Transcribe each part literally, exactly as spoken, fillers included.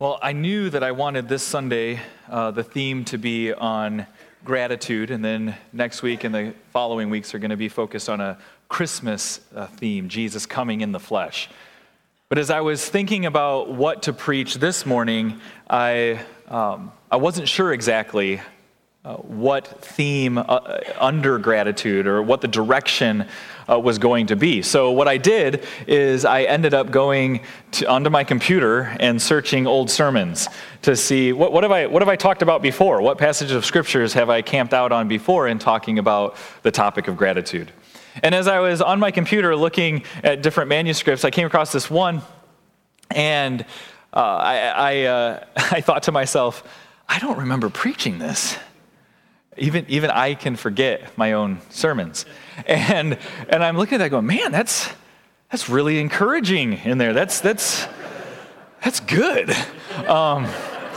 Well, I knew that I wanted this Sunday, uh, the theme to be on gratitude, and then next week and the following weeks are going to be focused on a Christmas uh, theme, Jesus coming in the flesh. But as I was thinking about what to preach this morning, I um, I wasn't sure exactly uh, what theme uh, under gratitude or what the direction uh, was going to be. So what I did is I ended up going to, onto my computer and searching old sermons to see what, what have I what have I talked about before? What passages of scriptures have I camped out on before in talking about the topic of gratitude? And as I was on my computer looking at different manuscripts, I came across this one, and uh, I I, uh, I thought to myself, I don't remember preaching this. Even even I can forget my own sermons, and and I'm looking at that going, man, that's that's really encouraging in there. That's that's that's good. Um,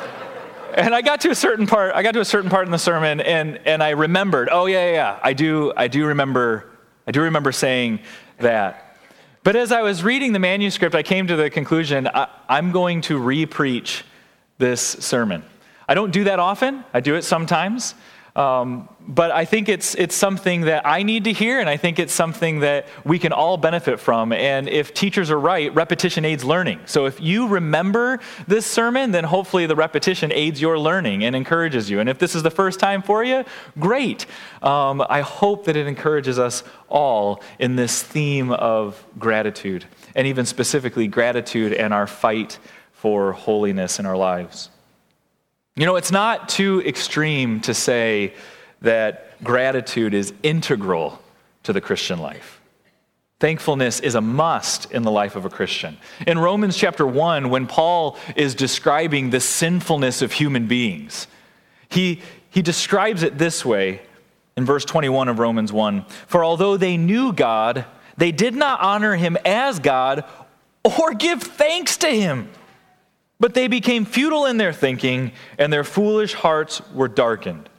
and I got to a certain part. I got to a certain part in the sermon, and and I remembered. Oh yeah, yeah, yeah. I do I do remember. I do remember saying that. But as I was reading the manuscript, I came to the conclusion, I, I'm going to re-preach this sermon. I don't do that often. I do it sometimes. Um, but I think it's it's something that I need to hear, and I think it's something that we can all benefit from. And if teachers are right, repetition aids learning. So if you remember this sermon, then hopefully the repetition aids your learning and encourages you. And if this is the first time for you, great. Um, I hope that it encourages us all in this theme of gratitude, and even specifically gratitude and our fight for holiness in our lives. You know, it's not too extreme to say that gratitude is integral to the Christian life. Thankfulness is a must in the life of a Christian. In Romans chapter one, when Paul is describing the sinfulness of human beings, he, he describes it this way in verse twenty-one of Romans one. For although they knew God, they did not honor him as God or give thanks to him. But they became futile in their thinking, and their foolish hearts were darkened.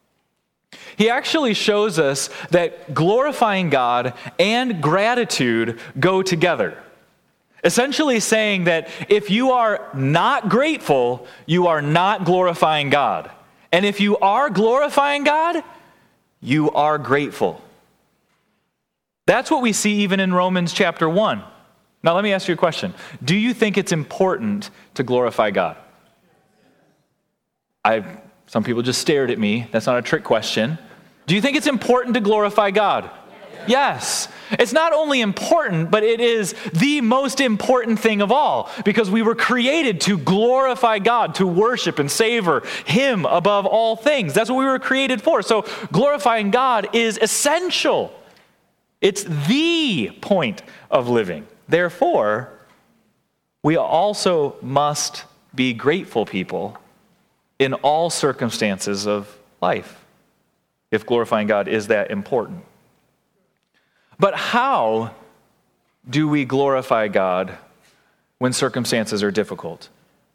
He actually shows us that glorifying God and gratitude go together. Essentially saying that if you are not grateful, you are not glorifying God. And if you are glorifying God, you are grateful. That's what we see even in Romans chapter one. Now, let me ask you a question. Do you think it's important to glorify God? I, some people just stared at me. That's not a trick question. Do you think it's important to glorify God? Yes. It's not only important, but it is the most important thing of all, because we were created to glorify God, to worship and savor him above all things. That's what we were created for. So glorifying God is essential. It's the point of living. Therefore, we also must be grateful people in all circumstances of life, if glorifying God is that important. But how do we glorify God when circumstances are difficult?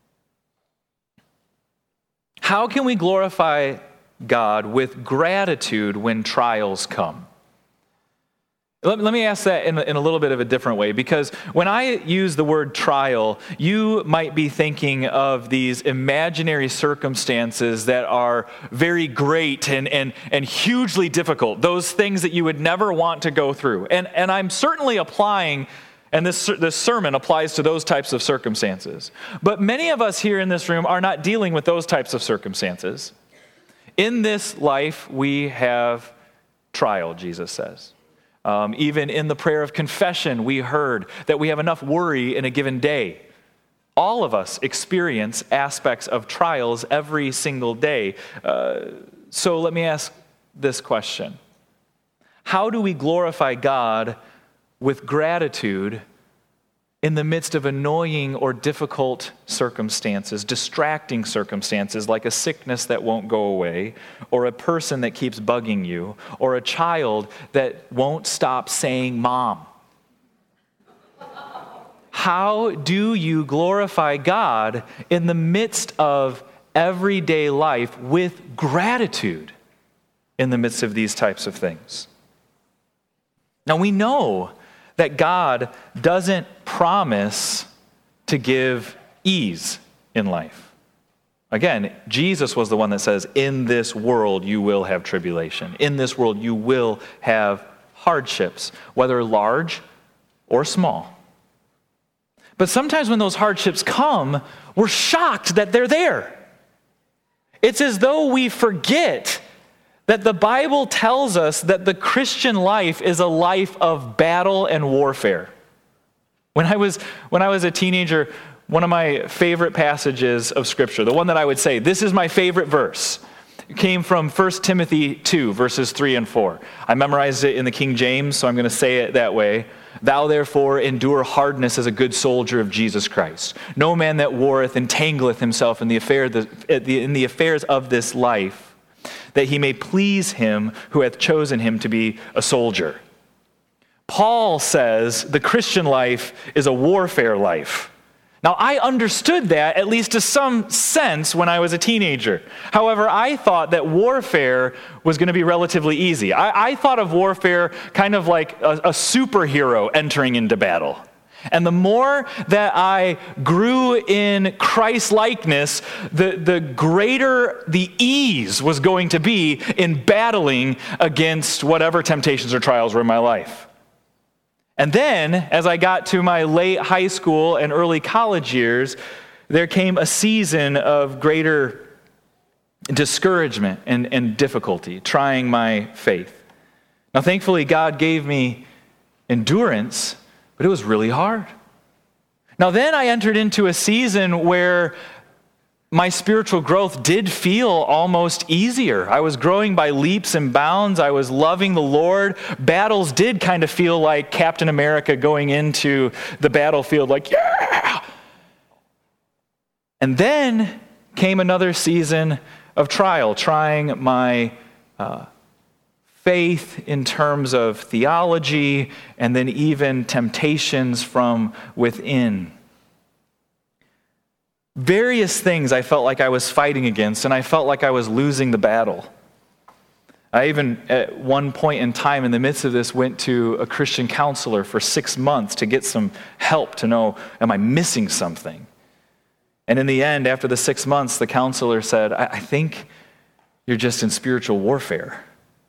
How can we glorify God with gratitude when trials come? Let, let me ask that in, in a little bit of a different way, because when I use the word trial, you might be thinking of these imaginary circumstances that are very great and, and, and hugely difficult, those things that you would never want to go through. And, and I'm certainly applying, and this, this sermon applies to those types of circumstances. But many of us here in this room are not dealing with those types of circumstances. In this life, we have trial, Jesus says. Um, even in the prayer of confession, we heard that we have enough worry in a given day. All of us experience aspects of trials every single day. Uh, so let me ask this question. How do we glorify God with gratitude in the midst of annoying or difficult circumstances, distracting circumstances like a sickness that won't go away, or a person that keeps bugging you, or a child that won't stop saying mom? How do you glorify God in the midst of everyday life with gratitude in the midst of these types of things? Now we know that God doesn't promise to give ease in life. Again, Jesus was the one that says, in this world you will have tribulation. In this world you will have hardships, whether large or small. But sometimes when those hardships come, we're shocked that they're there. It's as though we forget that the Bible tells us that the Christian life is a life of battle and warfare. When I was, when I was a teenager, one of my favorite passages of Scripture, the one that I would say, this is my favorite verse, came from First Timothy two, verses three and four. I memorized it in the King James, so I'm going to say it that way. Thou therefore endure hardness as a good soldier of Jesus Christ. No man that warreth entangleth himself in the affair in the affairs of this life, that he may please him who hath chosen him to be a soldier. Paul says the Christian life is a warfare life. Now, I understood that, at least to some sense, when I was a teenager. However, I thought that warfare was going to be relatively easy. I, I thought of warfare kind of like a, a superhero entering into battle. And the more that I grew in Christ-likeness, the, the greater the ease was going to be in battling against whatever temptations or trials were in my life. And then, as I got to my late high school and early college years, there came a season of greater discouragement and, and difficulty, trying my faith. Now, thankfully, God gave me endurance, but it was really hard. Now, then I entered into a season where my spiritual growth did feel almost easier. I was growing by leaps and bounds. I was loving the Lord. Battles did kind of feel like Captain America going into the battlefield like, yeah! And then came another season of trial, trying my uh, faith in terms of theology, and then even temptations from within. Various things I felt like I was fighting against, and I felt like I was losing the battle. I even, at one point in time in the midst of this, went to a Christian counselor for six months to get some help to know, am I missing something? And in the end, after the six months, the counselor said, I, I think you're just in spiritual warfare.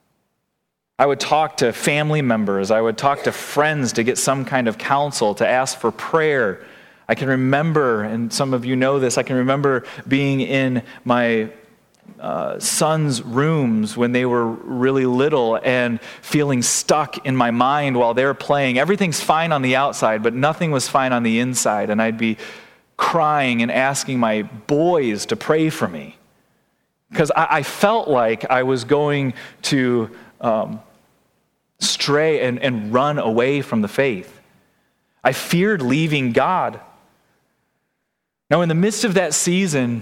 I would talk to family members, I would talk to friends to get some kind of counsel, to ask for prayer. I can remember, and some of you know this, I can remember being in my uh, son's rooms when they were really little and feeling stuck in my mind while they were playing. Everything's fine on the outside, but nothing was fine on the inside. And I'd be crying and asking my boys to pray for me because I, I felt like I was going to um, stray and, and run away from the faith. I feared leaving God. Now, in the midst of that season,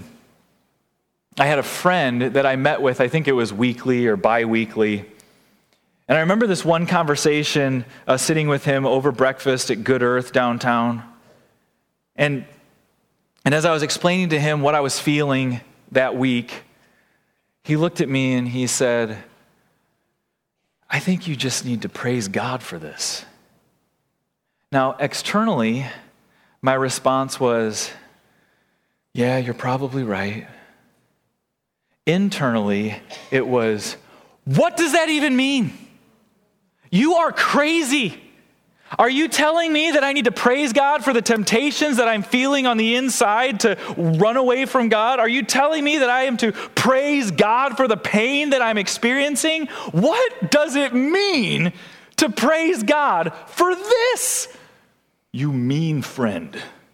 I had a friend that I met with, I think it was weekly or bi-weekly. And I remember this one conversation, uh, sitting with him over breakfast at Good Earth downtown. And, and as I was explaining to him what I was feeling that week, he looked at me and he said, I think you just need to praise God for this. Now, externally, my response was, yeah, you're probably right. Internally, it was, what does that even mean? You are crazy. Are you telling me that I need to praise God for the temptations that I'm feeling on the inside to run away from God? Are you telling me that I am to praise God for the pain that I'm experiencing? What does it mean to praise God for this? You mean friend.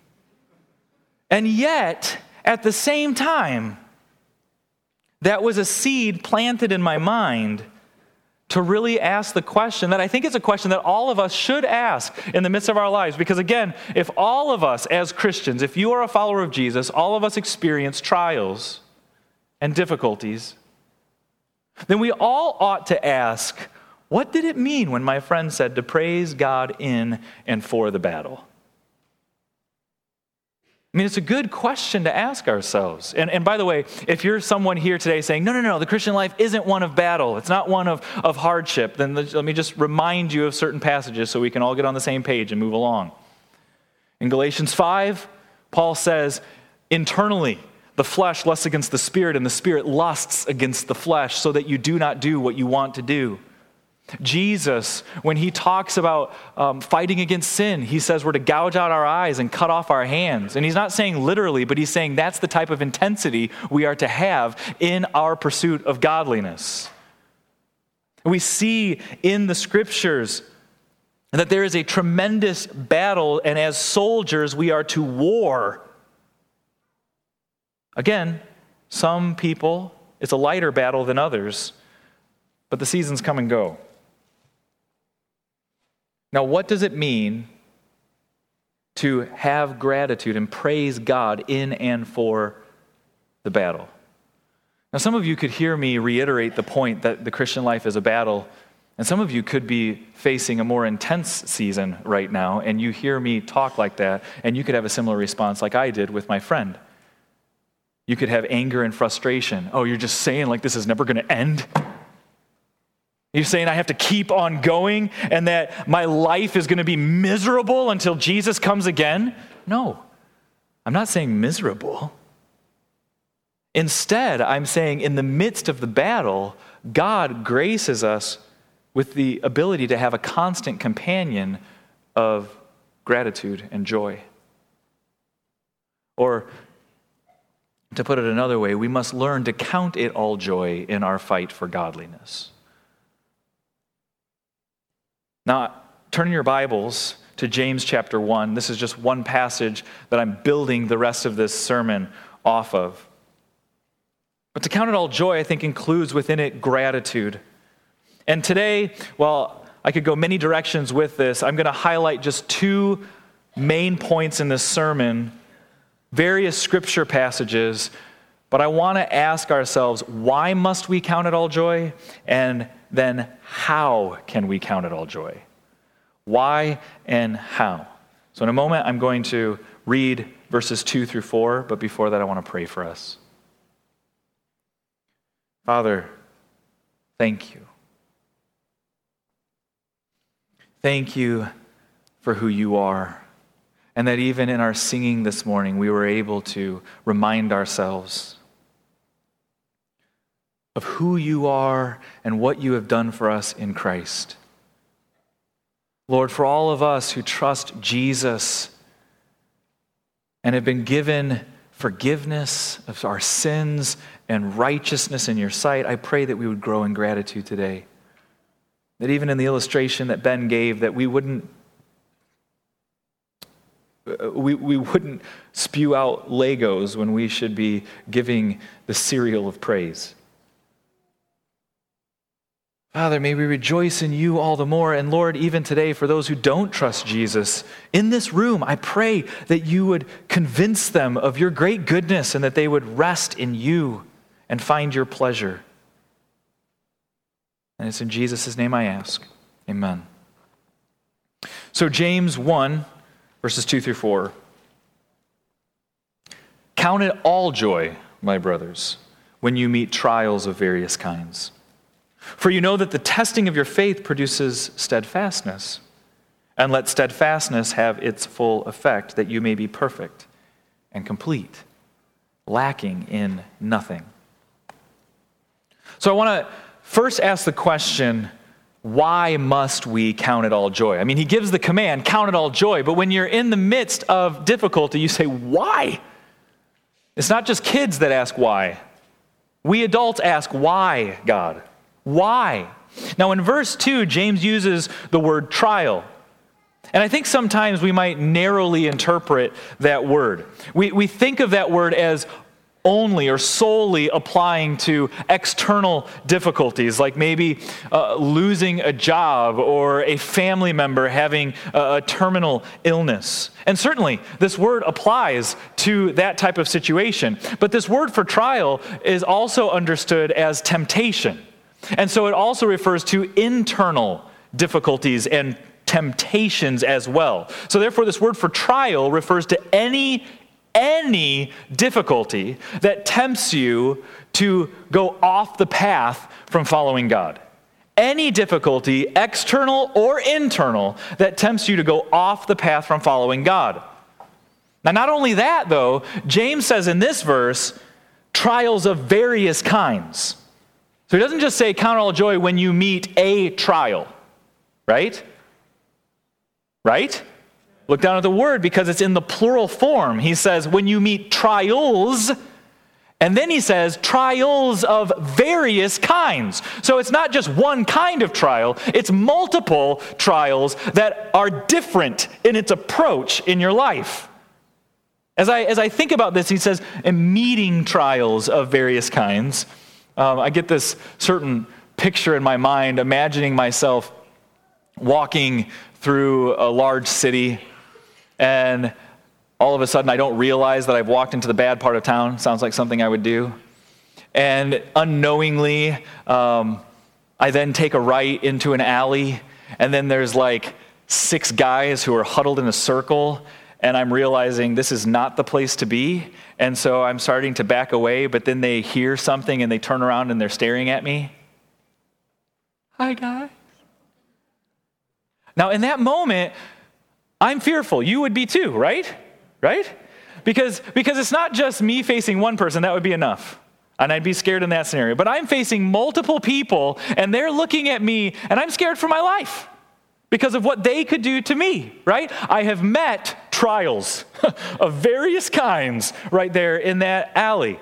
And yet, at the same time, that was a seed planted in my mind to really ask the question that I think is a question that all of us should ask in the midst of our lives. Because again, if all of us as Christians, if you are a follower of Jesus, all of us experience trials and difficulties, then we all ought to ask, what did it mean when my friend said to praise God in and for the battle? I mean, it's a good question to ask ourselves. And, and by the way, if you're someone here today saying, no, no, no, the Christian life isn't one of battle, it's not one of, of hardship, then let me just remind you of certain passages so we can all get on the same page and move along. In Galatians five, Paul says, Internally, the flesh lusts against the spirit, and the spirit lusts against the flesh, so that you do not do what you want to do. Jesus, when he talks about um, fighting against sin, he says we're to gouge out our eyes and cut off our hands. And he's not saying literally, but he's saying that's the type of intensity we are to have in our pursuit of godliness. We see in the scriptures that there is a tremendous battle, and as soldiers, we are to war. Again, some people, it's a lighter battle than others, but the seasons come and go. Now, what does it mean to have gratitude and praise God in and for the battle? Now, some of you could hear me reiterate the point that the Christian life is a battle, and some of you could be facing a more intense season right now, and you hear me talk like that, and you could have a similar response like I did with my friend. You could have anger and frustration. Oh, you're just saying like this is never going to end? You're saying I have to keep on going and that my life is going to be miserable until Jesus comes again? No, I'm not saying miserable. Instead, I'm saying in the midst of the battle, God graces us with the ability to have a constant companion of gratitude and joy. Or, to put it another way, we must learn to count it all joy in our fight for godliness. Now, turn your Bibles to James chapter one. This is just one passage that I'm building the rest of this sermon off of. But to count it all joy, I think, includes within it gratitude. And today, well, I could go many directions with this. I'm going to highlight just two main points in this sermon, various scripture passages, but I want to ask ourselves, why must we count it all joy? And then how can we count it all joy? Why and how? So in a moment, I'm going to read verses two through four, but before that, I want to pray for us. Father, thank you. Thank you for who you are. And that even in our singing this morning, we were able to remind ourselves of who you are and what you have done for us in Christ. Lord, for all of us who trust Jesus and have been given forgiveness of our sins and righteousness in your sight, I pray that we would grow in gratitude today. That even in the illustration that Ben gave, that we wouldn't we, we wouldn't spew out Legos when we should be giving the cereal of praise. Father, may we rejoice in you all the more. And Lord, even today, for those who don't trust Jesus, in this room, I pray that you would convince them of your great goodness and that they would rest in you and find your pleasure. And it's in Jesus' name I ask. Amen. So James one, verses two through four. Count it all joy, my brothers, when you meet trials of various kinds. For you know that the testing of your faith produces steadfastness. And let steadfastness have its full effect, that you may be perfect and complete, lacking in nothing. So I want to first ask the question, why must we count it all joy? I mean, he gives the command, count it all joy, but when you're in the midst of difficulty, you say, why? It's not just kids that ask why. We adults ask, why, God? Why? Now in verse two, James uses the word trial. And I think sometimes we might narrowly interpret that word. We, we think of that word as only or solely applying to external difficulties, like maybe uh, losing a job or a family member having a, a terminal illness. And certainly this word applies to that type of situation. But this word for trial is also understood as temptation. And so it also refers to internal difficulties and temptations as well. So therefore, this word for trial refers to any, any difficulty that tempts you to go off the path from following God. Any difficulty, external or internal, that tempts you to go off the path from following God. Now, not only that, though, James says in this verse, trials of various kinds. So he doesn't just say count all joy when you meet a trial, right? Right? Look down at the word because it's in the plural form. He says when you meet trials, and then he says trials of various kinds. So it's not just one kind of trial, it's multiple trials that are different in its approach in your life. As I, as I think about this, he says, in meeting trials of various kinds, um, I get this certain picture in my mind, imagining myself walking through a large city, and all of a sudden I don't realize that I've walked into the bad part of town. Sounds like something I would do. And unknowingly, um, I then take a right into an alley, and then there's like six guys who are huddled in a circle, and I'm realizing this is not the place to be, and so I'm starting to back away, but then they hear something and they turn around and they're staring at me. Hi, guys. Now, in that moment, I'm fearful. You would be too, right? Right? Because, because it's not just me facing one person. That would be enough. And I'd be scared in that scenario. But I'm facing multiple people, and they're looking at me, and I'm scared for my life because of what they could do to me, right? I have met trials of various kinds right there in that alley.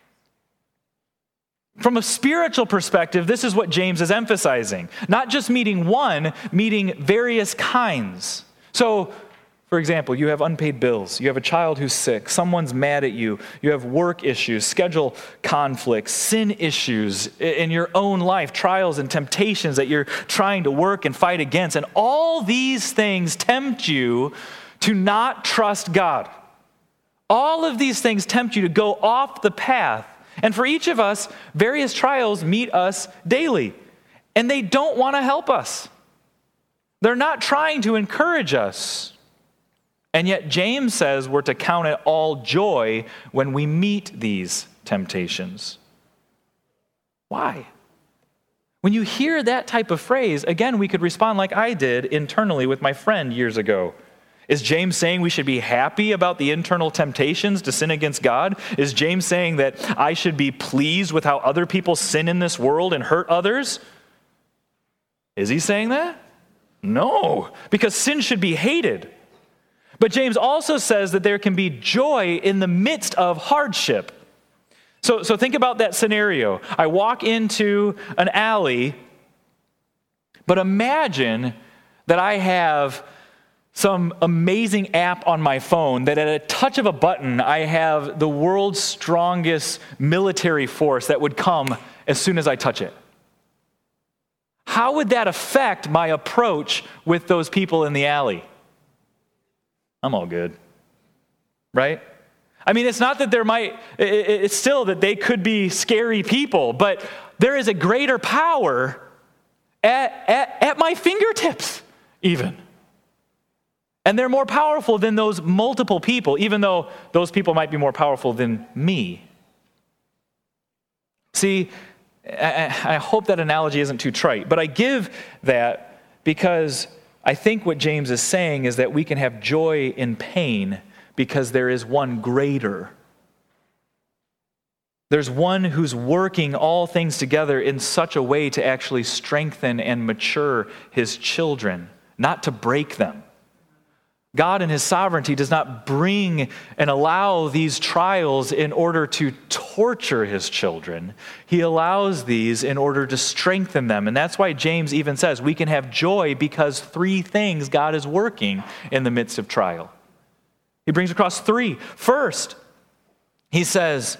From a spiritual perspective, this is what James is emphasizing. Not just meeting one, meeting various kinds. So, for example, you have unpaid bills, you have a child who's sick, someone's mad at you, you have work issues, schedule conflicts, sin issues in your own life, trials and temptations that you're trying to work and fight against. And all these things tempt you to not trust God. All of these things tempt you to go off the path. And for each of us, various trials meet us daily. And they don't want to help us. They're not trying to encourage us. And yet James says we're to count it all joy when we meet these temptations. Why? When you hear that type of phrase, again, we could respond like I did internally with my friend years ago. Is James saying we should be happy about the internal temptations to sin against God? Is James saying that I should be pleased with how other people sin in this world and hurt others? Is he saying that? No, because sin should be hated. But James also says that there can be joy in the midst of hardship. So, so think about that scenario. I walk into an alley, but imagine that I have some amazing app on my phone that at a touch of a button, I have the world's strongest military force that would come as soon as I touch it. How would that affect my approach with those people in the alley? I'm all good, right? I mean, it's not that there might, it's still that they could be scary people, but there is a greater power at, at, at my fingertips, even. And they're more powerful than those multiple people, even though those people might be more powerful than me. See, I, I hope that analogy isn't too trite, but I give that because I think what James is saying is that we can have joy in pain because there is one greater. There's one who's working all things together in such a way to actually strengthen and mature his children, not to break them. God in his sovereignty does not bring and allow these trials in order to torture his children. He allows these in order to strengthen them. And that's why James even says we can have joy because three things God is working in the midst of trial. He brings across three. First, he says,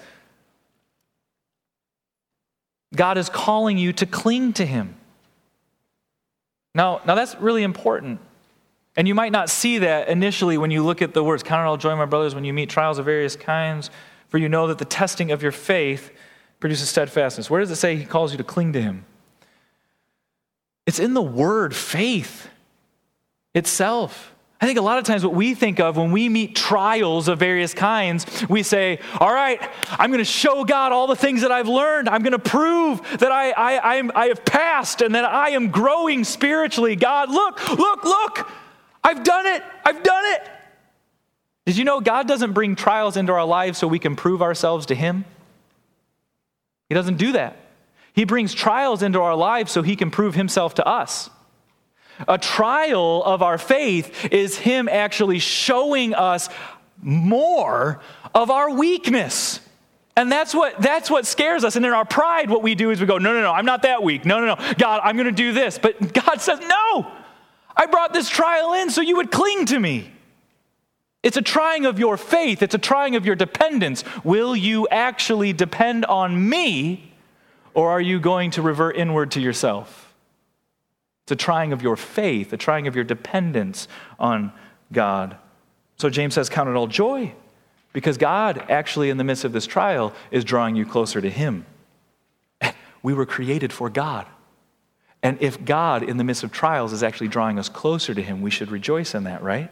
God is calling you to cling to him. Now, now that's really important. And you might not see that initially when you look at the words, count it all joy, my brothers, when you meet trials of various kinds, for you know that the testing of your faith produces steadfastness. Where does it say he calls you to cling to him? It's in the word faith itself. I think a lot of times what we think of when we meet trials of various kinds, we say, all right, I'm going to show God all the things that I've learned. I'm going to prove that I, I, I, am, I have passed and that I am growing spiritually. God, look, look, look. I've done it. I've done it. Did you know God doesn't bring trials into our lives so we can prove ourselves to him? He doesn't do that. He brings trials into our lives so he can prove himself to us. A trial of our faith is him actually showing us more of our weakness. And that's what that's what scares us. And in our pride, what we do is we go, no, no, no, I'm not that weak. No, no, no, God, I'm going to do this. But God says, no, I brought this trial in so you would cling to me. It's a trying of your faith. It's a trying of your dependence. Will you actually depend on me, or are you going to revert inward to yourself? It's a trying of your faith, a trying of your dependence on God. So James says, count it all joy, because God actually in the midst of this trial is drawing you closer to him. We were created for God. And if God in the midst of trials is actually drawing us closer to him, we should rejoice in that, right?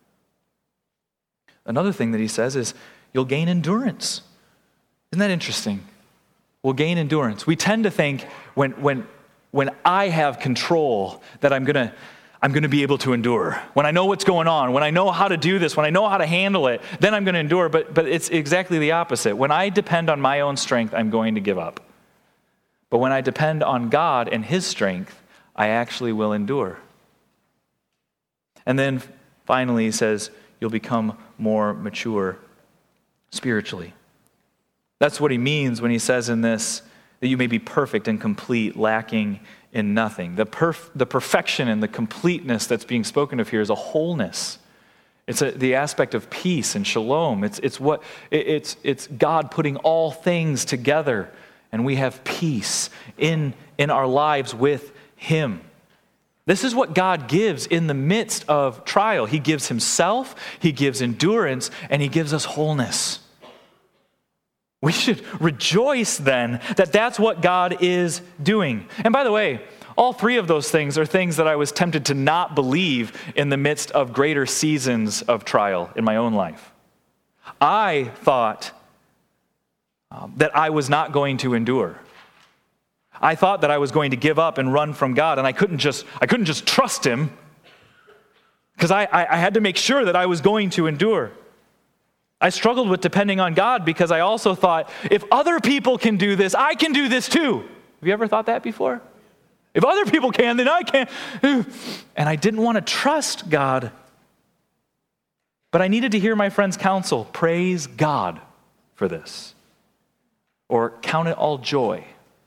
Another thing that he says is you'll gain endurance. Isn't that interesting? We'll gain endurance. We tend to think when when when I have control that I'm gonna I'm gonna be able to endure. When I know what's going on, when I know how to do this, when I know how to handle it, then I'm gonna endure. But but it's exactly the opposite. When I depend on my own strength, I'm going to give up. But when I depend on God and his strength, I actually will endure. And then finally he says, you'll become more mature spiritually. That's what he means when he says in this, that you may be perfect and complete, lacking in nothing. The perf- the perfection and the completeness that's being spoken of here is a wholeness. It's a, the aspect of peace and shalom. It's it's what it, it's it's God putting all things together, and we have peace in in our lives with him. This is what God gives in the midst of trial. He gives himself, he gives endurance, and he gives us wholeness. We should rejoice then that that's what God is doing. And by the way, all three of those things are things that I was tempted to not believe in the midst of greater seasons of trial in my own life. I thought um, that I was not going to endure. I thought that I was going to give up and run from God, and I couldn't just I couldn't just trust him because I, I, I had to make sure that I was going to endure. I struggled with depending on God because I also thought, if other people can do this, I can do this too. Have you ever thought that before? If other people can, then I can. And I didn't want to trust God. But I needed to hear my friend's counsel. Praise God for this. Or count it all joy.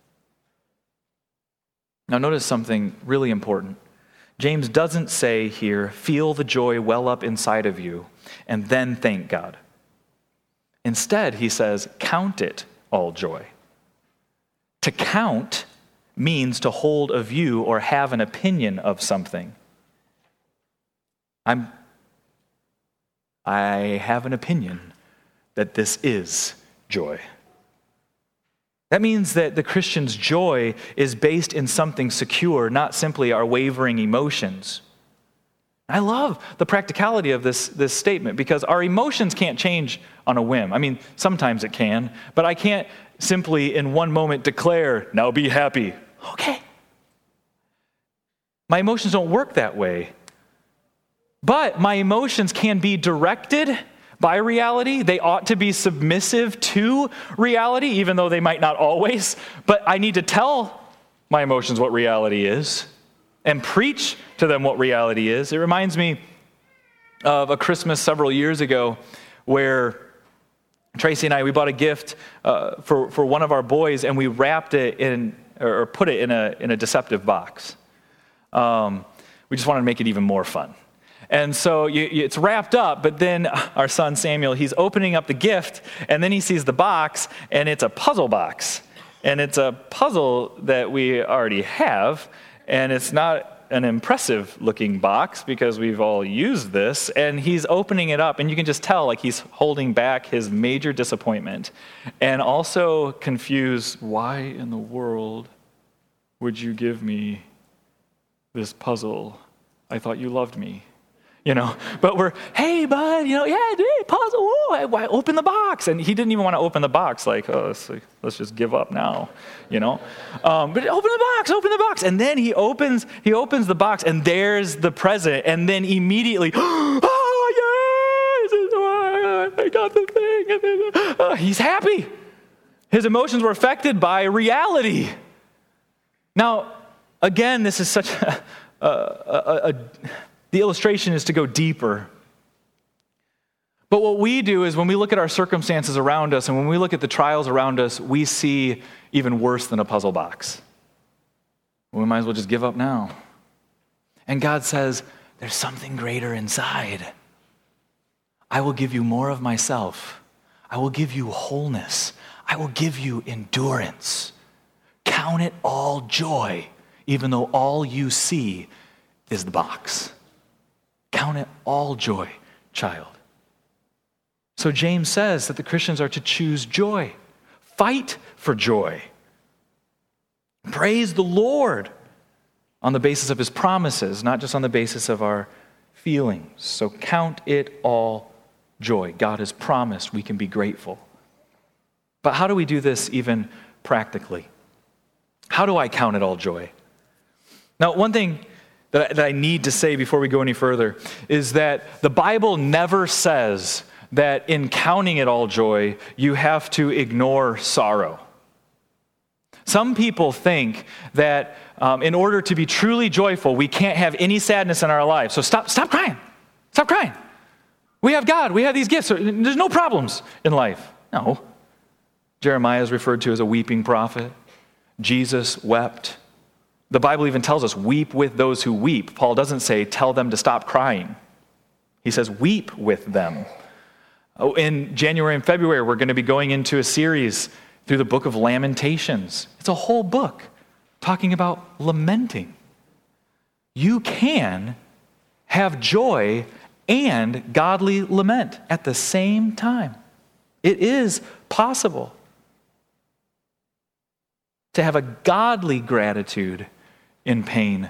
Now notice something really important. James doesn't say here, feel the joy well up inside of you and then thank God. Instead, he says, count it all joy. To count means to hold a view or have an opinion of something. I'm, I have an opinion that this is joy. That means that the Christian's joy is based in something secure, not simply our wavering emotions. I love the practicality of this, this statement because our emotions can't change on a whim. I mean, sometimes it can, but I can't simply in one moment declare, now be happy. Okay. My emotions don't work that way. But my emotions can be directed by reality. They ought to be submissive to reality, even though they might not always. But I need to tell my emotions what reality is and preach to them what reality is. It reminds me of a Christmas several years ago where Tracy and I, we bought a gift uh, for, for one of our boys, and we wrapped it in, or put it in a, in a deceptive box. Um, we just wanted to make it even more fun. And so you, you, it's wrapped up, but then our son Samuel, he's opening up the gift, and then he sees the box, and it's a puzzle box. And it's a puzzle that we already have, and it's not an impressive looking box because we've all used this, and he's opening it up, and you can just tell like he's holding back his major disappointment and also confused, why in the world would you give me this puzzle? I thought you loved me. You know, but we're, hey, bud, you know, yeah, dude, puzzle, whoa, I, I open the box. And he didn't even want to open the box, like, oh, let's, let's just give up now, you know. Um, but open the box, open the box. And then he opens, he opens the box, and there's the present. And then immediately, oh, yes, he's happy. His emotions were affected by reality. Now, again, this is such a, a, a, a the illustration is to go deeper. But what we do is when we look at our circumstances around us and when we look at the trials around us, we see even worse than a puzzle box. We might as well just give up now. And God says, there's something greater inside. I will give you more of myself. I will give you wholeness. I will give you endurance. Count it all joy, even though all you see is the box. Count it all joy, child. So James says that the Christians are to choose joy. Fight for joy. Praise the Lord on the basis of his promises, not just on the basis of our feelings. So count it all joy. God has promised we can be grateful. But how do we do this even practically? How do I count it all joy? Now, one thing that I, that I need to say before we go any further is that the Bible never says that in counting it all joy, you have to ignore sorrow. Some people think that um, in order to be truly joyful, we can't have any sadness in our life. So stop, stop crying. Stop crying. We have God. We have these gifts. There's no problems in life. No. Jeremiah is referred to as a weeping prophet. Jesus wept. The Bible even tells us, weep with those who weep. Paul doesn't say, tell them to stop crying. He says, weep with them. Oh, in January and February, we're going to be going into a series through the book of Lamentations. It's a whole book talking about lamenting. You can have joy and godly lament at the same time. It is possible to have a godly gratitude in pain.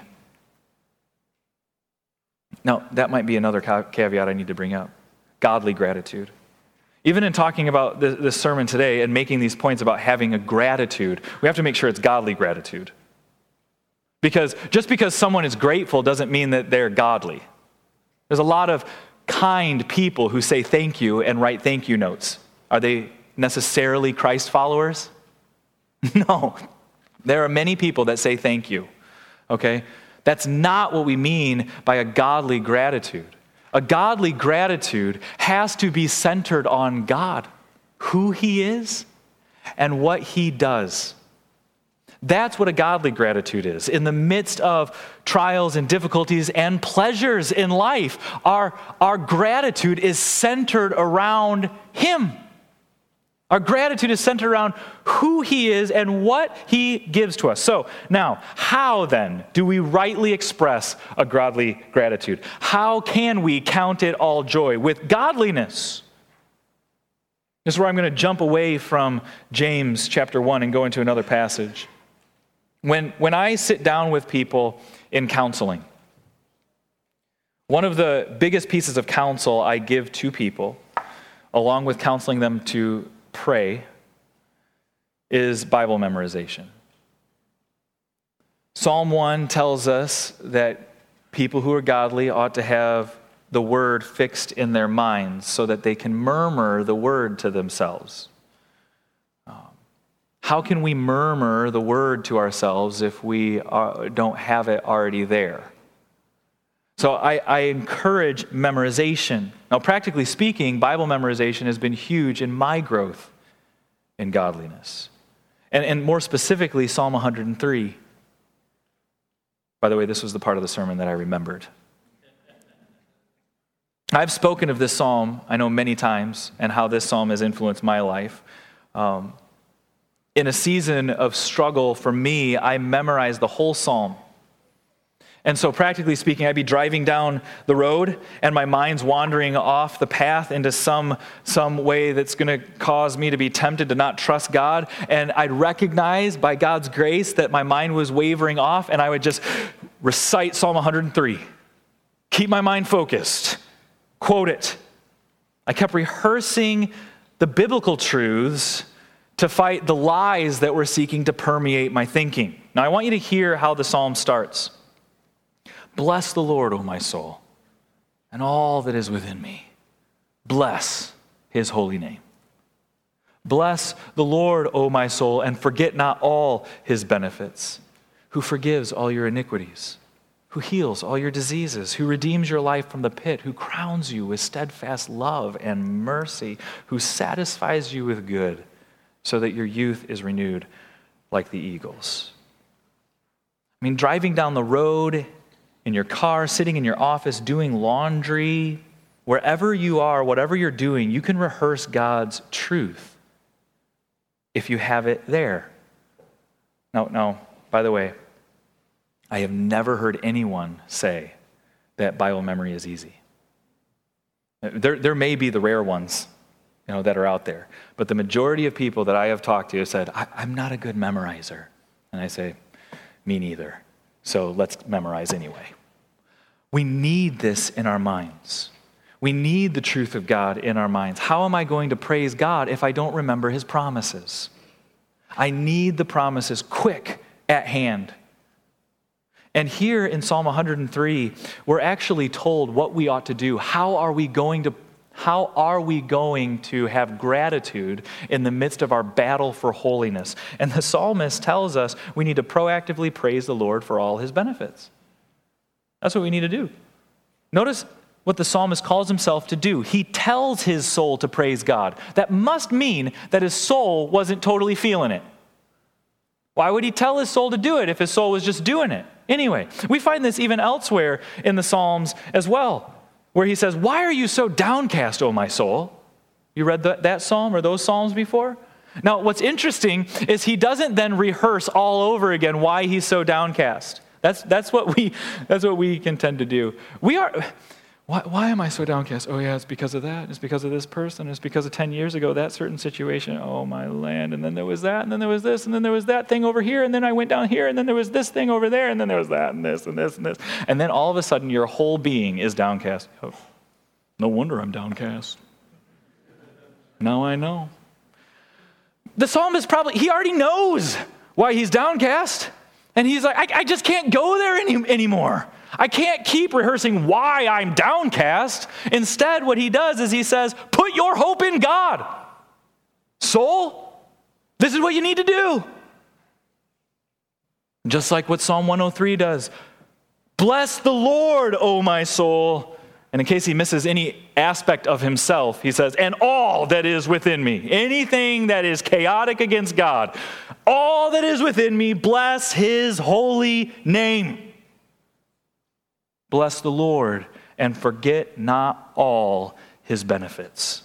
Now, that might be another caveat I need to bring up. Godly gratitude. Even in talking about this, this sermon today and making these points about having a gratitude, we have to make sure it's godly gratitude. Because just because someone is grateful doesn't mean that they're godly. There's a lot of kind people who say thank you and write thank you notes. Are they necessarily Christ followers? No. There are many people that say thank you. Okay? That's not what we mean by a godly gratitude. A godly gratitude has to be centered on God, who he is, and what he does. That's what a godly gratitude is. In the midst of trials and difficulties and pleasures in life, our, our gratitude is centered around him. Our gratitude is centered around who he is and what he gives to us. So now, how then do we rightly express a godly gratitude? How can we count it all joy? With godliness. This is where I'm going to jump away from James chapter one and go into another passage. When, when I sit down with people in counseling, one of the biggest pieces of counsel I give to people, along with counseling them to pray, is Bible memorization. Psalm one tells us that people who are godly ought to have the word fixed in their minds so that they can murmur the word to themselves. Um, how can we murmur the word to ourselves if we are, don't have it already there? So I, I encourage memorization. Now, practically speaking, Bible memorization has been huge in my growth in godliness. And, and more specifically, Psalm one hundred three. By the way, this was the part of the sermon that I remembered. I've spoken of this psalm, I know, many times, and how this psalm has influenced my life. Um, in a season of struggle for me, I memorized the whole psalm. And so practically speaking, I'd be driving down the road and my mind's wandering off the path into some, some way that's going to cause me to be tempted to not trust God. And I'd recognize by God's grace that my mind was wavering off, and I would just recite Psalm one hundred three. Keep my mind focused. Quote it. I kept rehearsing the biblical truths to fight the lies that were seeking to permeate my thinking. Now I want you to hear how the psalm starts. Bless the Lord, O my soul, and all that is within me. Bless his holy name. Bless the Lord, O my soul, and forget not all his benefits, who forgives all your iniquities, who heals all your diseases, who redeems your life from the pit, who crowns you with steadfast love and mercy, who satisfies you with good, so that your youth is renewed like the eagles. I mean, driving down the road, in your car, sitting in your office, doing laundry, wherever you are, whatever you're doing, you can rehearse God's truth if you have it there. Now, now, by the way, I have never heard anyone say that Bible memory is easy. There, there may be the rare ones, you know, that are out there, but the majority of people that I have talked to have said, I, I'm not a good memorizer. And I say, me neither. So let's memorize anyway. We need this in our minds. We need the truth of God in our minds. How am I going to praise God if I don't remember his promises? I need the promises quick at hand. And here in Psalm one hundred three, we're actually told what we ought to do. How are we going to How are we going to have gratitude in the midst of our battle for holiness? And the psalmist tells us we need to proactively praise the Lord for all his benefits. That's what we need to do. Notice what the psalmist calls himself to do. He tells his soul to praise God. That must mean that his soul wasn't totally feeling it. Why would he tell his soul to do it if his soul was just doing it? Anyway, we find this even elsewhere in the Psalms as well, where he says, why are you so downcast, O my soul? You read the, that psalm or those psalms before? Now, what's interesting is he doesn't then rehearse all over again why he's so downcast. That's, that's, what, we, that's what we can tend to do. We are... Why, why am I so downcast? Oh yeah, it's because of that. It's because of this person. It's because of ten years ago, that certain situation. Oh my land. And then there was that, and then there was this, and then there was that thing over here, and then I went down here, and then there was this thing over there, and then there was that, and this, and this, and this. And then all of a sudden, your whole being is downcast. Oh, no wonder I'm downcast. Now I know. The psalmist probably, he already knows why he's downcast. And he's like, I, I just can't go there any, anymore. I can't keep rehearsing why I'm downcast. Instead, what he does is he says, put your hope in God. Soul, this is what you need to do. Just like what Psalm one oh three does. Bless the Lord, O my soul. And in case he misses any aspect of himself, he says, and all that is within me. Anything that is chaotic against God, all that is within me, bless his holy name. Bless the Lord and forget not all his benefits.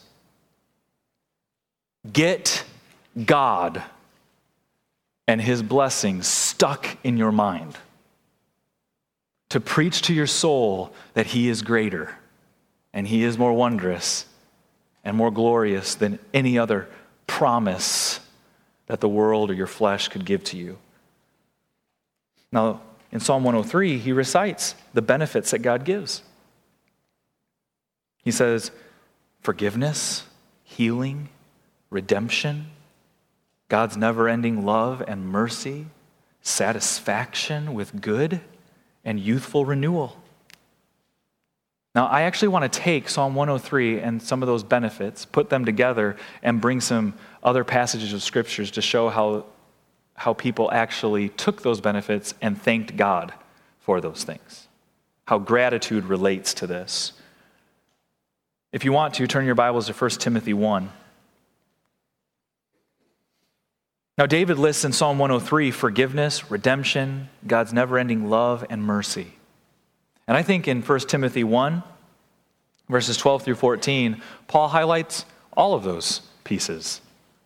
Get God and his blessings stuck in your mind to preach to your soul that he is greater and he is more wondrous and more glorious than any other promise that the world or your flesh could give to you. Now, in Psalm one oh three, he recites the benefits that God gives. He says, forgiveness, healing, redemption, God's never-ending love and mercy, satisfaction with good, and youthful renewal. Now, I actually want to take Psalm one oh three and some of those benefits, put them together, and bring some other passages of scriptures to show how how people actually took those benefits and thanked God for those things. How gratitude relates to this. If you want to, turn your Bibles to First Timothy one. Now, David lists in Psalm one oh three forgiveness, redemption, God's never-ending love and mercy. And I think in First Timothy one, verses twelve through fourteen, Paul highlights all of those pieces.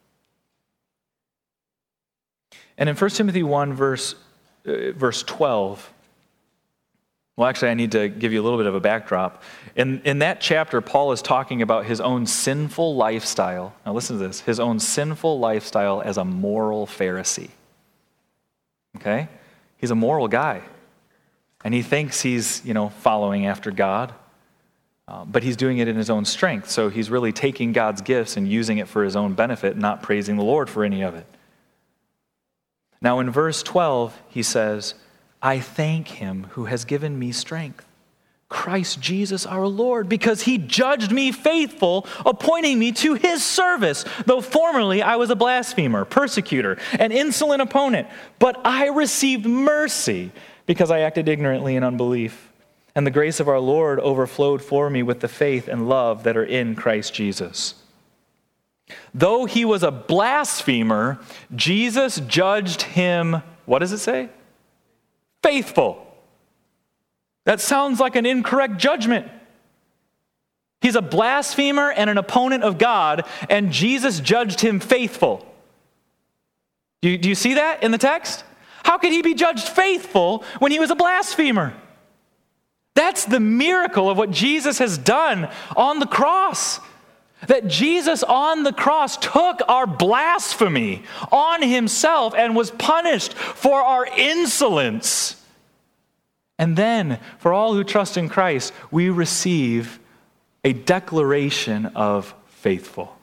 And in First Timothy one, verse, uh, verse twelve, well, actually, I need to give you a little bit of a backdrop. In, in that chapter, Paul is talking about his own sinful lifestyle. Now, listen to this. His own sinful lifestyle as a moral Pharisee. Okay? He's a moral guy. And he thinks he's, you know, following after God. Uh, but he's doing it in his own strength. So he's really taking God's gifts and using it for his own benefit, not praising the Lord for any of it. Now in verse twelve, he says, I thank him who has given me strength, Christ Jesus our Lord, because he judged me faithful, appointing me to his service, though formerly I was a blasphemer, persecutor, an insolent opponent. But I received mercy because I acted ignorantly in unbelief. And the grace of our Lord overflowed for me with the faith and love that are in Christ Jesus. Though he was a blasphemer, Jesus judged him, what does it say? Faithful. That sounds like an incorrect judgment. He's a blasphemer and an opponent of God, and Jesus judged him faithful. Do you, do you see that in the text? How could he be judged faithful when he was a blasphemer? That's the miracle of what Jesus has done on the cross. That Jesus on the cross took our blasphemy on himself and was punished for our insolence. And then, for all who trust in Christ, we receive a declaration of faithful.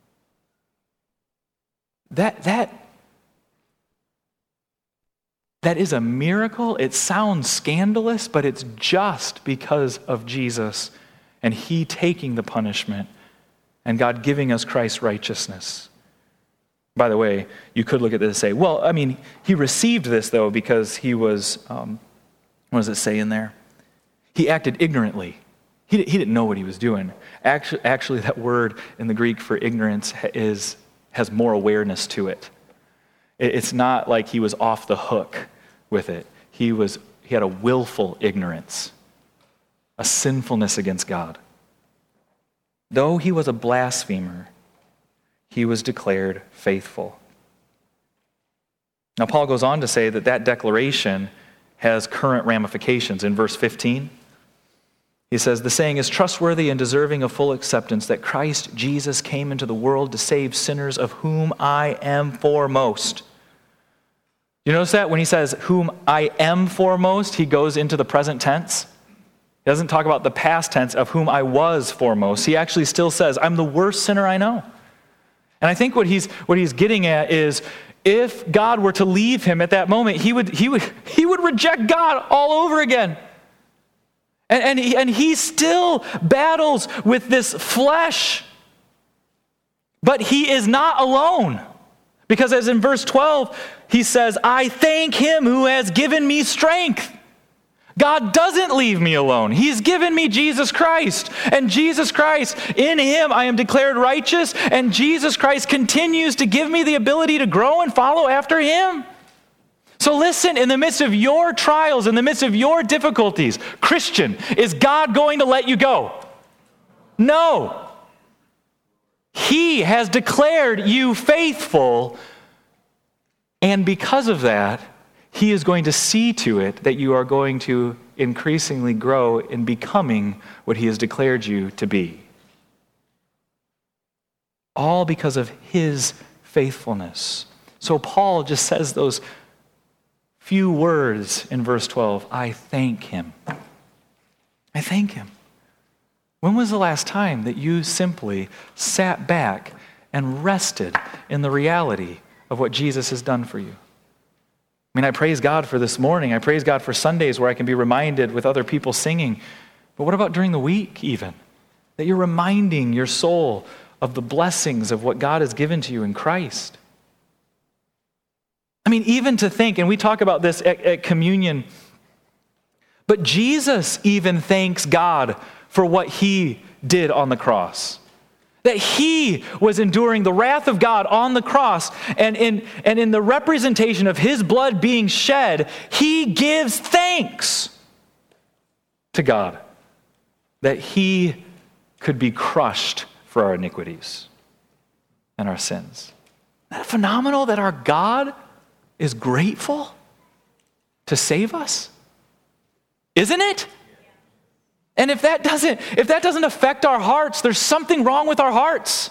That, that, that is a miracle. It sounds scandalous, but it's just because of Jesus and he taking the punishment and God giving us Christ's righteousness. By the way, you could look at this and say, well, I mean, he received this, though, because he was... Um, What does it say in there? He acted ignorantly. He, he didn't know what he was doing. Actually, actually, that word in the Greek for ignorance is, has more awareness to it. it. It's not like he was off the hook with it. He was he had a willful ignorance, a sinfulness against God. Though he was a blasphemer, he was declared faithful. Now, Paul goes on to say that that declaration has current ramifications. In verse fifteen, he says, the saying is trustworthy and deserving of full acceptance that Christ Jesus came into the world to save sinners, of whom I am foremost. You notice that when he says, whom I am foremost, he goes into the present tense. He doesn't talk about the past tense of whom I was foremost. He actually still says, I'm the worst sinner I know. And I think what he's what he's getting at is, if God were to leave him at that moment, he would he would he would reject God all over again. And and he, and he still battles with this flesh. But he is not alone. Because as in verse twelve, he says, I thank him who has given me strength. God doesn't leave me alone. He's given me Jesus Christ. And Jesus Christ, in him I am declared righteous, and Jesus Christ continues to give me the ability to grow and follow after him. So listen, in the midst of your trials, in the midst of your difficulties, Christian, is God going to let you go? No. He has declared you faithful, and because of that, he is going to see to it that you are going to increasingly grow in becoming what he has declared you to be. All because of his faithfulness. So Paul just says those few words in verse twelve, I thank him. I thank him. When was the last time that you simply sat back and rested in the reality of what Jesus has done for you? I mean, I praise God for this morning. I praise God for Sundays where I can be reminded with other people singing. But what about during the week even? That you're reminding your soul of the blessings of what God has given to you in Christ. I mean, even to think, and we talk about this at, at communion, but Jesus even thanks God for what he did on the cross. That he was enduring the wrath of God on the cross, and in, and in the representation of his blood being shed, he gives thanks to God that he could be crushed for our iniquities and our sins. Isn't that phenomenal that our God is grateful to save us? Isn't it? And if that doesn't, if that doesn't affect our hearts, there's something wrong with our hearts.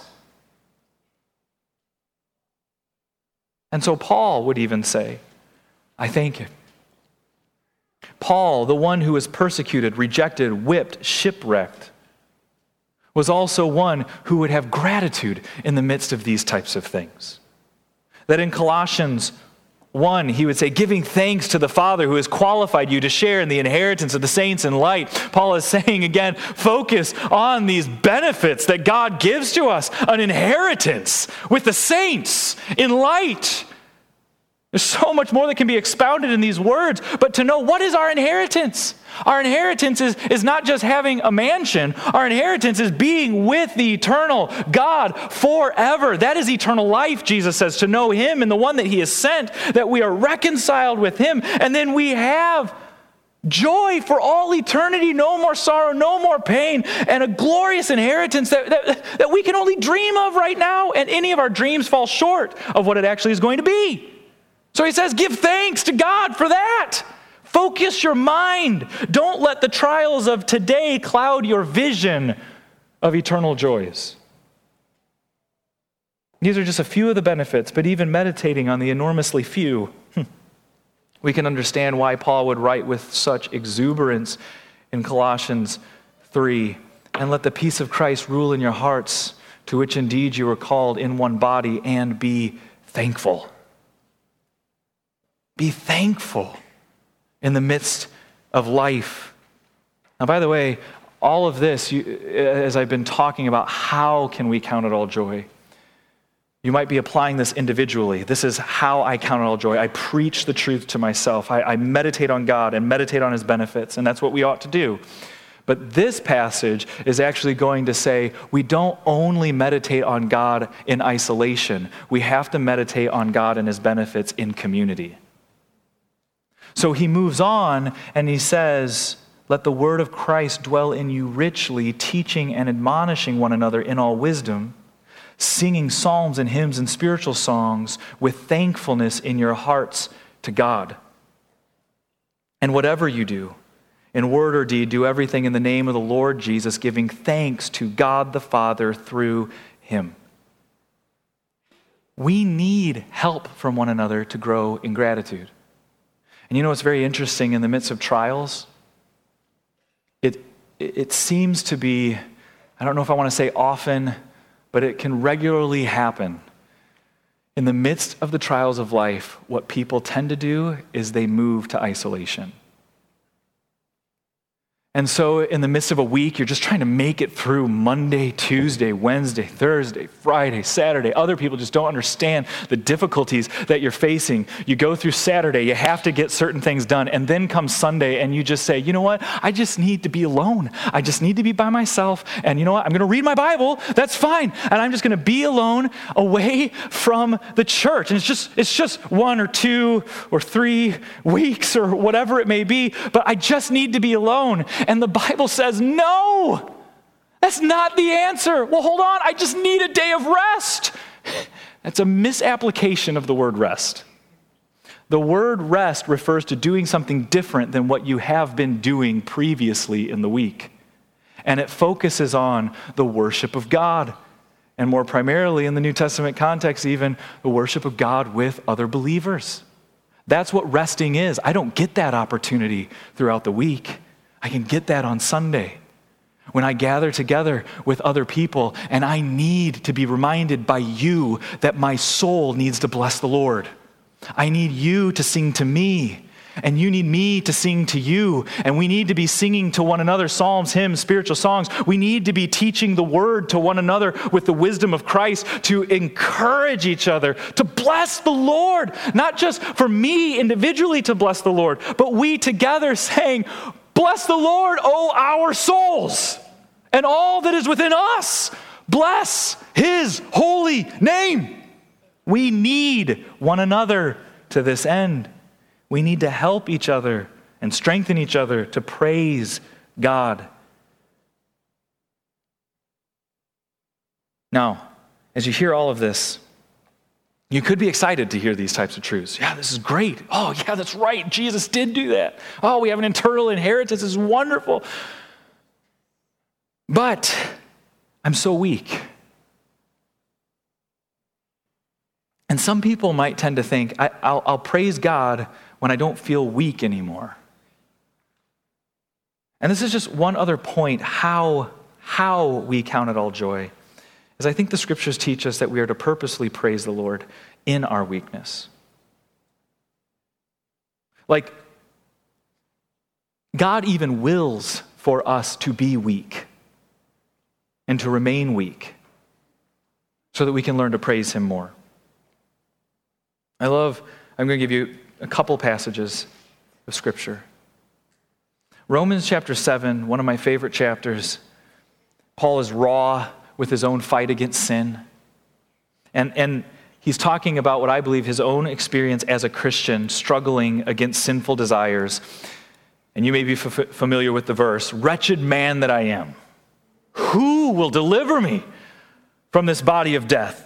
And so Paul would even say, I thank you. Paul, the one who was persecuted, rejected, whipped, shipwrecked, was also one who would have gratitude in the midst of these types of things. That in Colossians one, he would say, giving thanks to the Father who has qualified you to share in the inheritance of the saints in light. Paul is saying again, focus on these benefits that God gives to us, an inheritance with the saints in light. There's so much more that can be expounded in these words, but to know what is our inheritance? Our inheritance is, is not just having a mansion. Our inheritance is being with the eternal God forever. That is eternal life, Jesus says, to know him and the one that he has sent, that we are reconciled with him, and then we have joy for all eternity, no more sorrow, no more pain, and a glorious inheritance that, that, that we can only dream of right now, and any of our dreams fall short of what it actually is going to be. So he says, give thanks to God for that. Focus your mind. Don't let the trials of today cloud your vision of eternal joys. These are just a few of the benefits, but even meditating on the enormously few, we can understand why Paul would write with such exuberance in Colossians three. And let the peace of Christ rule in your hearts, to which indeed you were called in one body, and be thankful. Be thankful in the midst of life. Now, by the way, all of this, you, as I've been talking about, how can we count it all joy? You might be applying this individually. This is how I count it all joy. I preach the truth to myself. I, I meditate on God and meditate on his benefits, and that's what we ought to do. But this passage is actually going to say we don't only meditate on God in isolation. We have to meditate on God and his benefits in community. So he moves on and he says, let the word of Christ dwell in you richly, teaching and admonishing one another in all wisdom, singing psalms and hymns and spiritual songs with thankfulness in your hearts to God. And whatever you do, in word or deed, do everything in the name of the Lord Jesus, giving thanks to God the Father through him. We need help from one another to grow in gratitude. And you know what's very interesting in the midst of trials? It, it seems to be, I don't know if I want to say often, but it can regularly happen. In the midst of the trials of life, what people tend to do is they move to isolation. And so in the midst of a week, you're just trying to make it through Monday, Tuesday, Wednesday, Thursday, Friday, Saturday. Other people just don't understand the difficulties that you're facing. You go through Saturday, you have to get certain things done, and then comes Sunday and you just say, you know what? I just need to be alone. I just need to be by myself, and you know what? I'm going to read my Bible. That's fine. And I'm just going to be alone away from the church. And it's just it's just one or two or three weeks or whatever it may be, but I just need to be alone. And the Bible says, no, that's not the answer. Well, hold on, I just need a day of rest. That's a misapplication of the word rest. The word rest refers to doing something different than what you have been doing previously in the week. And it focuses on the worship of God. And more primarily in the New Testament context, even the worship of God with other believers. That's what resting is. I don't get that opportunity throughout the week. I can get that on Sunday when I gather together with other people, and I need to be reminded by you that my soul needs to bless the Lord. I need you to sing to me, and you need me to sing to you, and we need to be singing to one another psalms, hymns, spiritual songs. We need to be teaching the word to one another with the wisdom of Christ to encourage each other, to bless the Lord, not just for me individually to bless the Lord, but we together saying, bless the Lord, O our souls, and all that is within us. Bless his holy name. We need one another to this end. We need to help each other and strengthen each other to praise God. Now, as you hear all of this, you could be excited to hear these types of truths. Yeah, this is great. Oh, yeah, that's right. Jesus did do that. Oh, we have an eternal inheritance. This is wonderful. But I'm so weak. And some people might tend to think, I, I'll, I'll praise God when I don't feel weak anymore. And this is just one other point, how, how we count it all joy. Is I think the scriptures teach us that we are to purposely praise the Lord in our weakness. Like, God even wills for us to be weak and to remain weak so that we can learn to praise him more. I love, I'm going to give you a couple passages of Scripture. Romans chapter seven, one of my favorite chapters. Paul is raw with his own fight against sin. And, and he's talking about what I believe his own experience as a Christian, struggling against sinful desires. And you may be f- familiar with the verse, "Wretched man that I am, who will deliver me from this body of death?"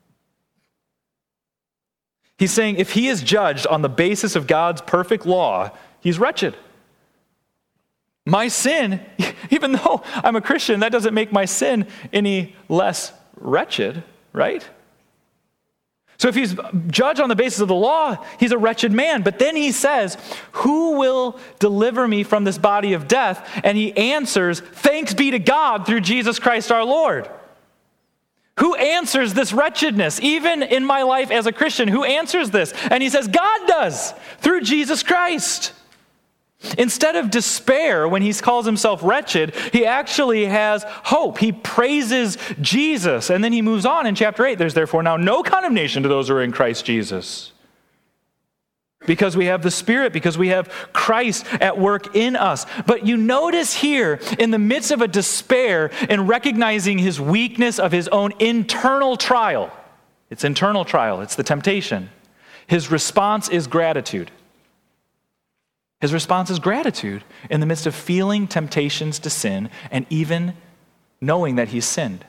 He's saying if he is judged on the basis of God's perfect law, he's wretched. My sin, even though I'm a Christian, that doesn't make my sin any less wretched, right? So if he's judged on the basis of the law, he's a wretched man. But then he says, "Who will deliver me from this body of death?" And he answers, "Thanks be to God through Jesus Christ our Lord." Who answers this wretchedness? Even in my life as a Christian, who answers this? And he says, God does, through Jesus Christ. Instead of despair when he calls himself wretched, he actually has hope. He praises Jesus. And then he moves on in chapter eight. "There's therefore now no condemnation to those who are in Christ Jesus." Because we have the Spirit, because we have Christ at work in us. But you notice here, in the midst of a despair, in recognizing his weakness of his own internal trial, it's internal trial, it's the temptation, his response is gratitude. His response is gratitude in the midst of feeling temptations to sin and even knowing that he's sinned.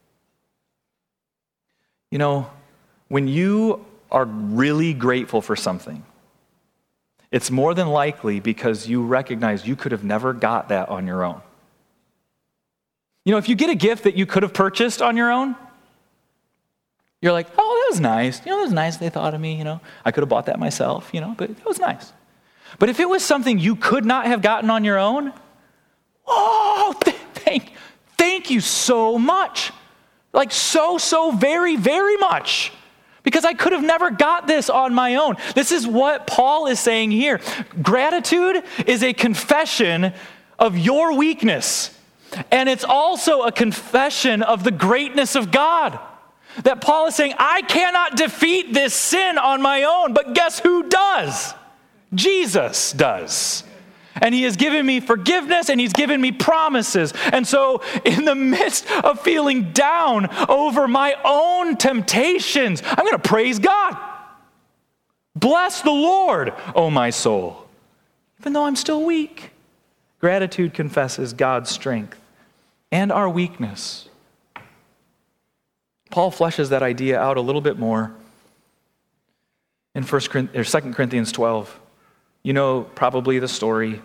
You know, when you are really grateful for something, it's more than likely because you recognize you could have never got that on your own. You know, if you get a gift that you could have purchased on your own, you're like, "Oh, that was nice. You know, that was nice they thought of me, you know. I could have bought that myself, you know, but that was nice." But if it was something you could not have gotten on your own, oh, th- thank, thank you so much. Like so, so very, very much. Because I could have never got this on my own. This is what Paul is saying here. Gratitude is a confession of your weakness. And it's also a confession of the greatness of God. That Paul is saying, I cannot defeat this sin on my own, but guess who does? Jesus does. And he has given me forgiveness and he's given me promises. And so in the midst of feeling down over my own temptations, I'm going to praise God. Bless the Lord, O my soul. Even though I'm still weak. Gratitude confesses God's strength and our weakness. Paul fleshes that idea out a little bit more in First or Second Corinthians twelve. You know probably the story.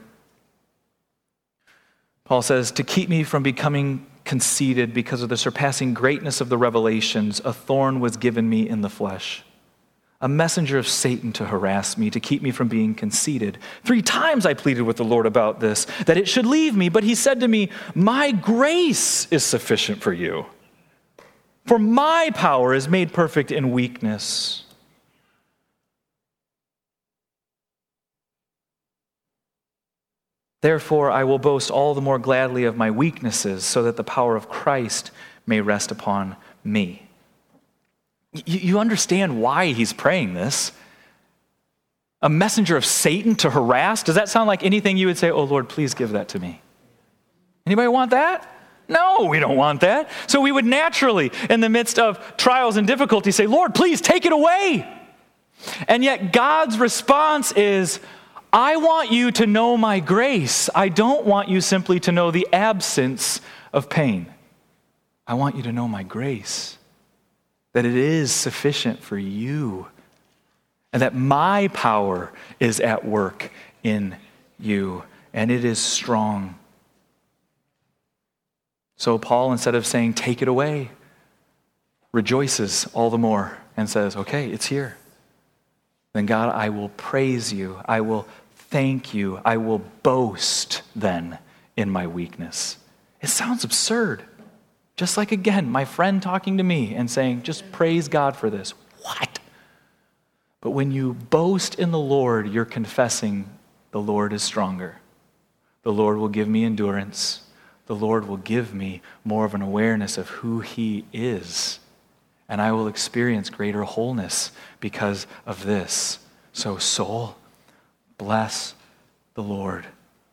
Paul says, "To keep me from becoming conceited because of the surpassing greatness of the revelations, a thorn was given me in the flesh, a messenger of Satan to harass me, to keep me from being conceited. Three times I pleaded with the Lord about this, that it should leave me, but he said to me, my grace is sufficient for you, for my power is made perfect in weakness." Therefore, I will boast all the more gladly of my weaknesses, so that the power of Christ may rest upon me. You, you understand why he's praying this? A messenger of Satan to harass? Does that sound like anything you would say, "Oh Lord, please give that to me"? Anybody want that? No, we don't want that. So we would naturally, in the midst of trials and difficulty, say, "Lord, please take it away." And yet God's response is, I want you to know my grace. I don't want you simply to know the absence of pain. I want you to know my grace, that it is sufficient for you, and that my power is at work in you, and it is strong. So Paul, instead of saying, "Take it away," rejoices all the more and says, "Okay, it's here. Then God, I will praise you. I will thank you. I will boast then in my weakness." It sounds absurd. Just like, again, my friend talking to me and saying, "Just praise God for this." What? But when you boast in the Lord, you're confessing the Lord is stronger. The Lord will give me endurance. The Lord will give me more of an awareness of who he is. And I will experience greater wholeness because of this. So soul, bless the Lord.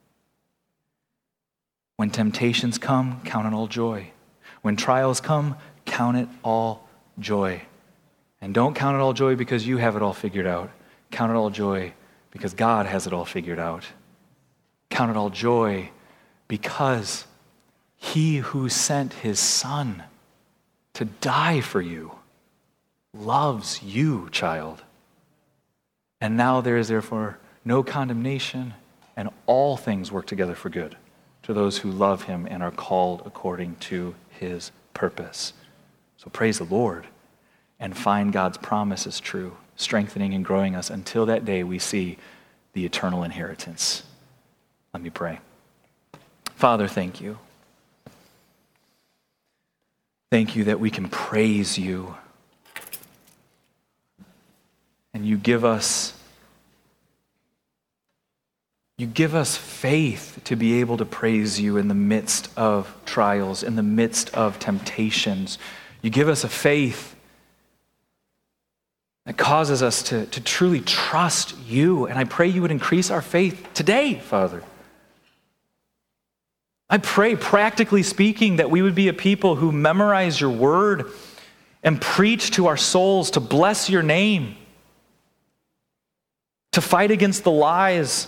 When temptations come, count it all joy. When trials come, count it all joy. And don't count it all joy because you have it all figured out. Count it all joy because God has it all figured out. Count it all joy because he who sent his son to die for you loves you, child. And now there is therefore no condemnation, and all things work together for good to those who love him and are called according to his purpose. So praise the Lord and find God's promises true, strengthening and growing us until that day we see the eternal inheritance. Let me pray. Father, thank you. Thank you that we can praise you. And you give us You give us faith to be able to praise you in the midst of trials, in the midst of temptations. You give us a faith that causes us to, to truly trust you. And I pray you would increase our faith today, Father. I pray, practically speaking, that we would be a people who memorize your word and preach to our souls to bless your name, to fight against the lies,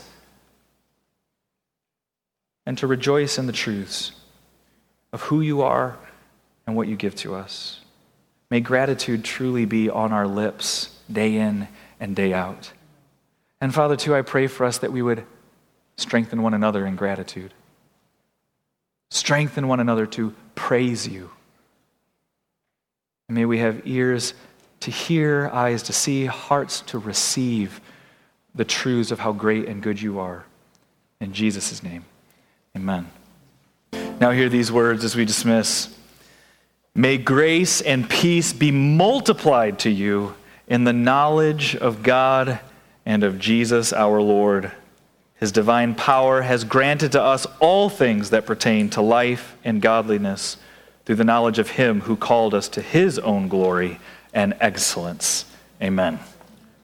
and to rejoice in the truths of who you are and what you give to us. May gratitude truly be on our lips day in and day out. And Father, too, I pray for us that we would strengthen one another in gratitude. Strengthen one another to praise you. And may we have ears to hear, eyes to see, hearts to receive the truths of how great and good you are. In Jesus' name. Amen. Now hear these words as we dismiss. May grace and peace be multiplied to you in the knowledge of God and of Jesus our Lord. His divine power has granted to us all things that pertain to life and godliness through the knowledge of him who called us to his own glory and excellence. Amen.